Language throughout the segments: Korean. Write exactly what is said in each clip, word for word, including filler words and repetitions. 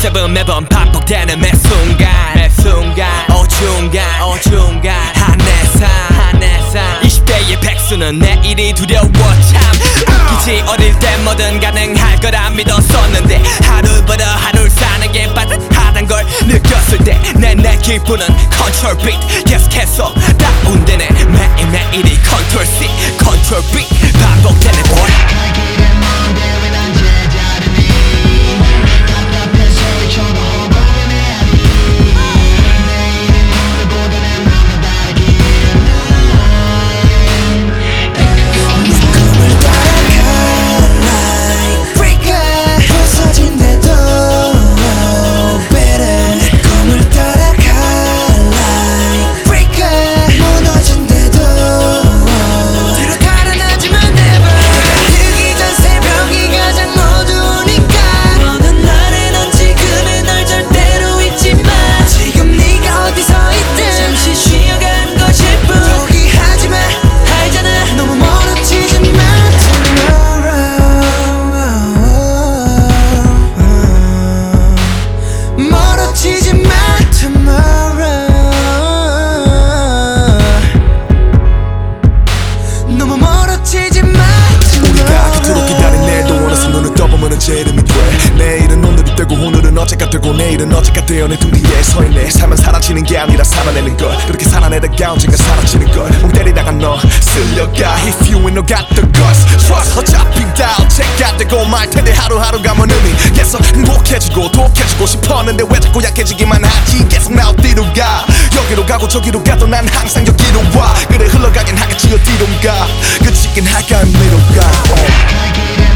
붙잡은 매번 반복되는 매 순간 매 순간 어중간 어중간 한해상 한해상 이십 대의 백수는 내일이 두려워 참 웃기지 어릴 때 뭐든 가능할 거라 믿었었는데 하루보다 하루를 사는 게 빠듯하단 걸 느꼈을 때 내 내 기분은 컨트롤 beat 계속해서 다운되네 매일매일이 컨트롤 C 컨트롤 B 반복되네 boy 제 이름이 돼 내일은 오늘이 되고 오늘은 어제가 되고 내일은 어제가 되어 내 등 뒤에 서있네 삶은 사라지는 게 아니라 살아내는 것 그렇게 살아내다가 언젠가 사라지는 걸 멍 때리다가 너 쓸려가 If you ain't no got the guts Trust 어차피 다 언제가 되고 말 텐데 하루하루가 뭔 의미 계속 행복해지고 독해지고 싶었는데 왜 자꾸 약해지기만 하지 계속 나 어디로 가 여기로 가고 저기로 가도 난 항상 여기로 와 그래 흘러가긴 하겠지 어디론가 그치긴 할까 의미로 가 oh.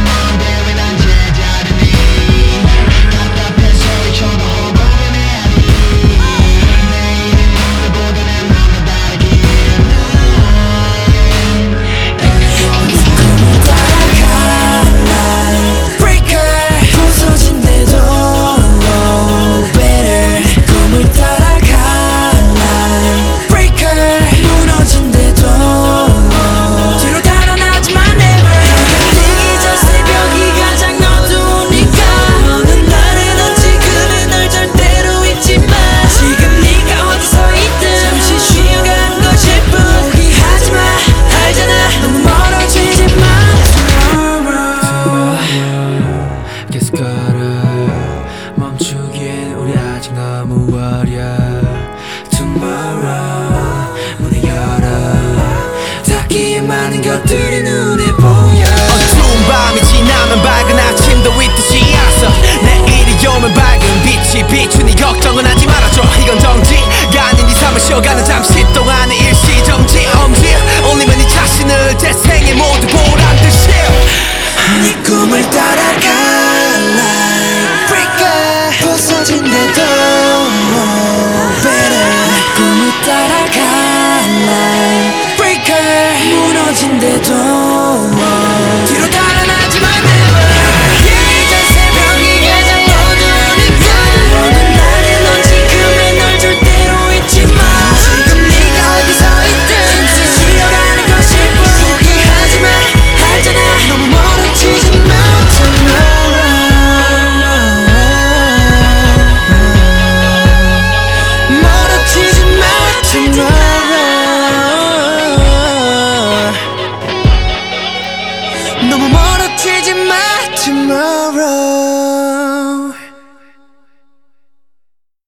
멈추기엔 우리 아직 너무 어려 Tomorrow 문을 열어 닿기에 많은 것들이 눈에 보여 어두운 밤이 지나면 밝은 아침도 있듯이 알았어 내일이 오면 밝은 빛이 비추니 걱정은 하지 말아줘 이건 정지가 아닌 네 삶을 쉬어가는 잠시 동안의 일시정지 엄지 올리면 네 자신을